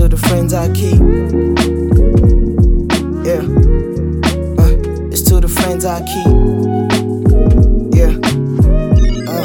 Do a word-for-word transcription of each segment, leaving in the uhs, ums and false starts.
to the friends I keep. Yeah, uh, it's to the friends I keep. Yeah, uh,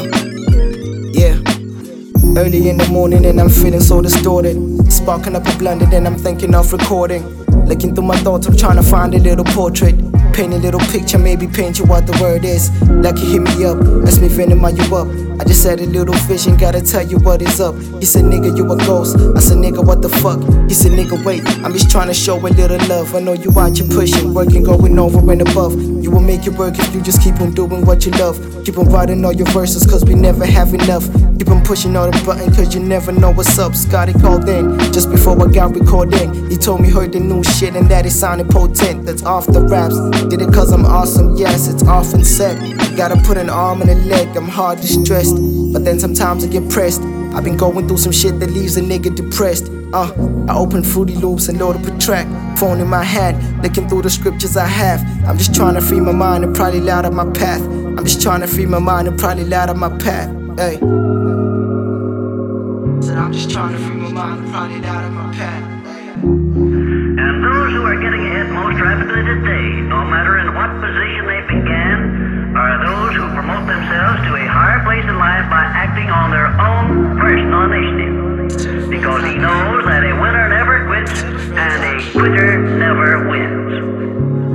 yeah. Early in the morning and I'm feeling so distorted. Sparking up a blunder, then I'm thinking of recording. Looking through my thoughts, I'm trying to find a little portrait. Paint a little picture, maybe paint you what the word is. Like you hit me up, ask me Venom, are you up? I just had a little vision, gotta tell you what is up. He said, nigga, you a ghost. I said, nigga, what the fuck? He said, nigga, wait, I'm just trying to show a little love. I know you out, you pushing, working, going over and above. You will make it work if you just keep on doing what you love. Keep on writing all your verses, cause we never have enough. Keep on pushing all the button, cause you never know what's up. Scotty called in, just before I got recording. He told me heard the new shit and that it sounded potent. That's off the raps. Did it cause I'm awesome, yes, it's often said. Gotta put an arm and a leg, I'm hard distressed. But then sometimes I get pressed. I've been going through some shit that leaves a nigga depressed. Uh, I open Fruity Loops and load up a track. Phone in my hand, looking through the scriptures I have. I'm just trying to free my mind and probably light up my path. I'm just trying to free my mind and probably light up my path. Hey. Said I'm just trying to free my mind and probably light up my path. And those who are getting ahead most rapidly today, no matter in what position they began, are those who promote themselves to a higher place in life by acting on their own personal initiative. Because he knows that a winner never quits and a quitter never wins.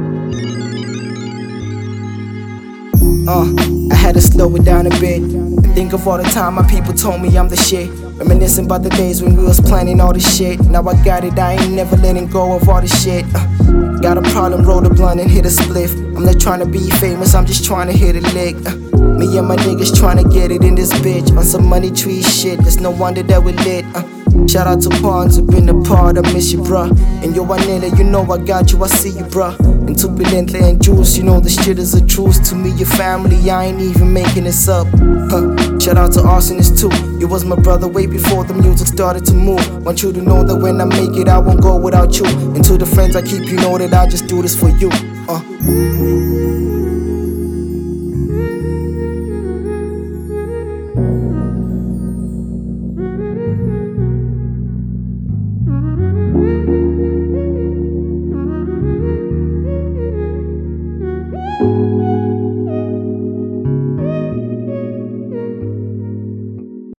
Uh, I had to slow it down a bit and think of all the time my people told me I'm the shit. Reminiscing about the days when we was planning all this shit. Now I got it, I ain't never letting go of all this shit. uh, Got a problem, roll the blunt and hit a spliff. I'm not trying to be famous, I'm just trying to hit a lick. uh, Me and my niggas trying to get it in this bitch on some money tree shit, there's no wonder that we lit. uh, Shout out to Pawns, who been a part, I miss you, bruh. And yo, Anela, you know I got you, I see you, bruh. And to Bilente and Juice, you know this shit is a truth. To me, your family, I ain't even making this up. Huh. Shout out to Arsonist too, you was my brother way before the music started to move. Want you to know that when I make it, I won't go without you. And to the friends I keep, you know that I just do this for you. Uh.